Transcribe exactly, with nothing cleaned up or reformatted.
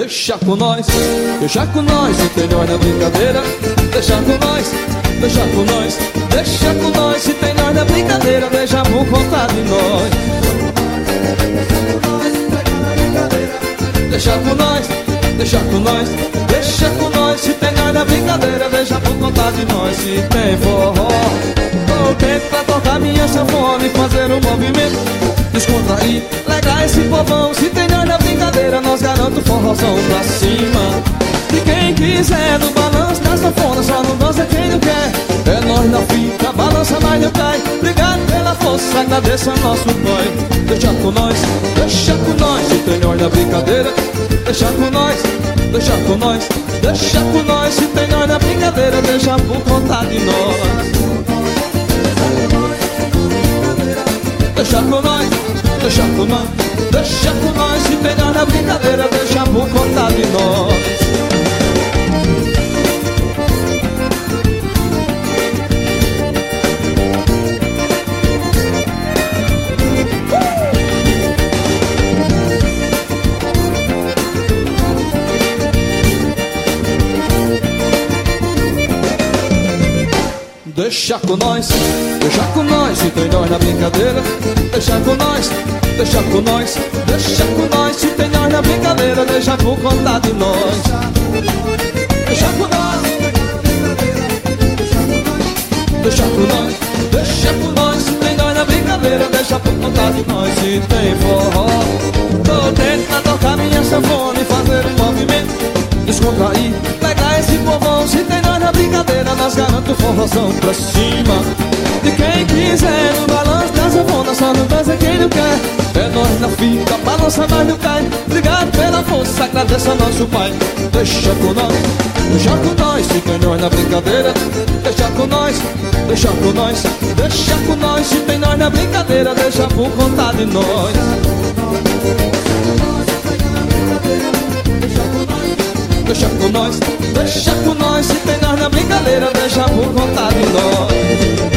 deixa com nós, deixa com nós, se tem nós na brincadeira. Deixa com nós, deixa com nós, deixa com nós, se tem nós na brincadeira. Deixa por conta de nós. Deixa com nós, deixa com nós, deixa com nós, se tem nós na brincadeira. Deixa por conta de nós, se tem forró. Tô dentro pra tocar minha sanfona e fazer um movimento, descontrair, legal esse povão. Se tem nós na brincadeira, nós garanto forrozão pra cima. E quem quiser no balanço da sanfona, só não dança quem não quer. É nós na fita, balança mas não cai. Obrigado pela força, agradeço a nosso pai. Deixa com nós, deixa com nós, se tem nós na brincadeira. Deixa com nós, deixa com nós, deixa com nós, se tem nós na brincadeira. Deixa por conta de nós. Deixa com nós, deixa com nós, deixa com nós, se tem nós na brincadeira. Deixa por conta de nós. Deixa com nós, deixa com nós, se tem nós na brincadeira. Deixa com nós, deixa com nós, deixa com nós, se tem nós na brincadeira. Deixa por conta de nós. Deixa com nós, deixa com nós, deixa com nós, se tem nós na brincadeira. Deixa por conta de nós, se tem forró. Tô dentro pra tocar minha sanfona e fazer um movimento, descontrair, pegar esse povão. Se tem nós na brincadeira, nós garanto forrozão pra cima. E quem quiser no balanço da sanfona, só não dança quem não quer. É nós na fita, balança mas não cai. Obrigado pela força, agradeço a nosso pai. Deixa com nós, deixa com nós, se tem nós na brincadeira. Deixa com nós, deixa com nós, deixa com nós, se tem nós na brincadeira. Deixa por conta de nós. Deixa com nós, deixa com nós, se tem nós na brincadeira. Deixa por conta de nós.